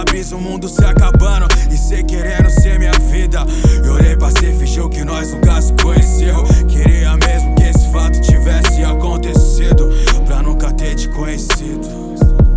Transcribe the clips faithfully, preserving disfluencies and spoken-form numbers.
brisa, o mundo se acabando e cê querendo ser minha vida. Eu olhei pra cê, fingiu que nós nunca se conheceu. Queria mesmo que esse fato tivesse acontecido, pra nunca ter te conhecido.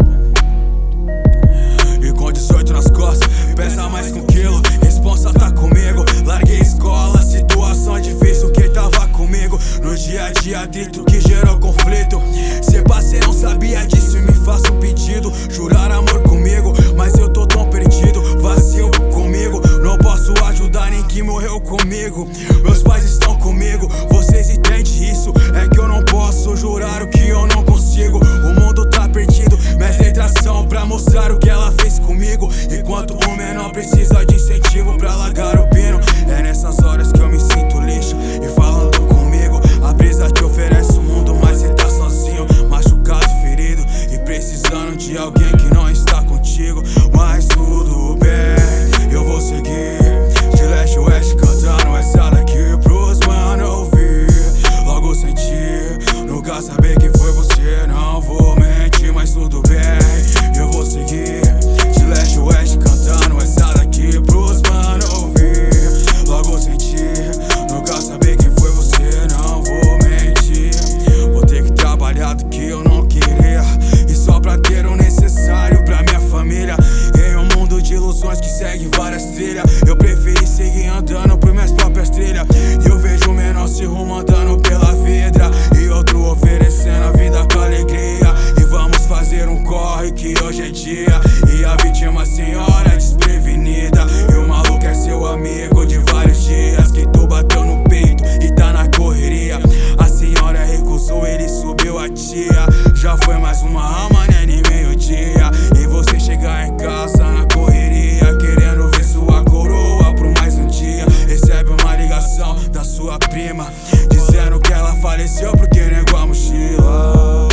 E com dezoito nas costas, pesa mais que um quilo. Responsa tá comigo, larguei escola, situação difícil. Quem tava comigo no dia a dia, dito que gerou conflito. Cê passei, não sabia disso e me faça um pedido. Jurar amor comigo, mas eu tô tão perdido, vazio comigo. Não posso ajudar nem quem morreu comigo. Meus pais estão comigo, vocês entendem isso? É que eu não posso jurar o que eu não consigo. O mundo tá perdido, minhas letras são pra mostrar o que ela fez comigo. Enquanto o menor precisa de incentivo pra largar o pino, é nessas horas que eu me sinto lixo. E falando comigo, a brisa te oferece o mundo, mas cê tá sozinho, machucado, ferido e precisando de alguém que não está contigo. Mas tudo bem, eu vou seguir de leste a oeste cantando essa daqui pros mano ouvir. Logo senti, nunca saber quem foi você, não vou mentir, mas tudo bem, eu vou seguir de leste a oeste cantando essa daqui pros mano ouvir. Logo senti, nunca saber quem foi você, não vou mentir. Vou ter que trabalhar do que eu não queria, e só pra ter o necessário pra minha família. Em um mundo de ilusões que segue várias trilhas, eu preferi seguir andando por minhas próprias trilhas. E eu vejo o menor se rumo andando pela vidra, e outro oferecendo a vida com alegria. E vamos fazer um corre que hoje é dia, e a vítima senhora desprevenida. E o maluco é seu amigo de vários dias, que tu bateu no peito e tá na correria. A senhora recusou, ele subiu a tia. Já foi mais uma alma, né, nem meio-dia. E você chegar em casa na correria, querendo ver sua coroa por mais um dia. Recebe uma ligação da sua prima, dizendo que ela faleceu porque negou a mochila.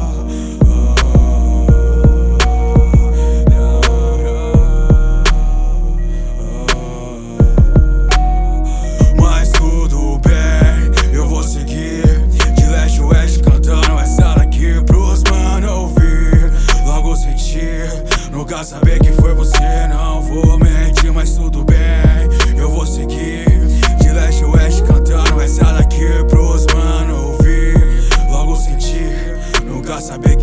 Mas tudo bem, eu vou seguir de leste a oeste cantando essa daqui pros mano ouvir. Logo sentir, nunca saber quem foi você, não vou mentir, mas tudo bem, eu vou seguir de leste a oeste cantando essa daqui pros mano ouvir. Logo sentir, nunca saber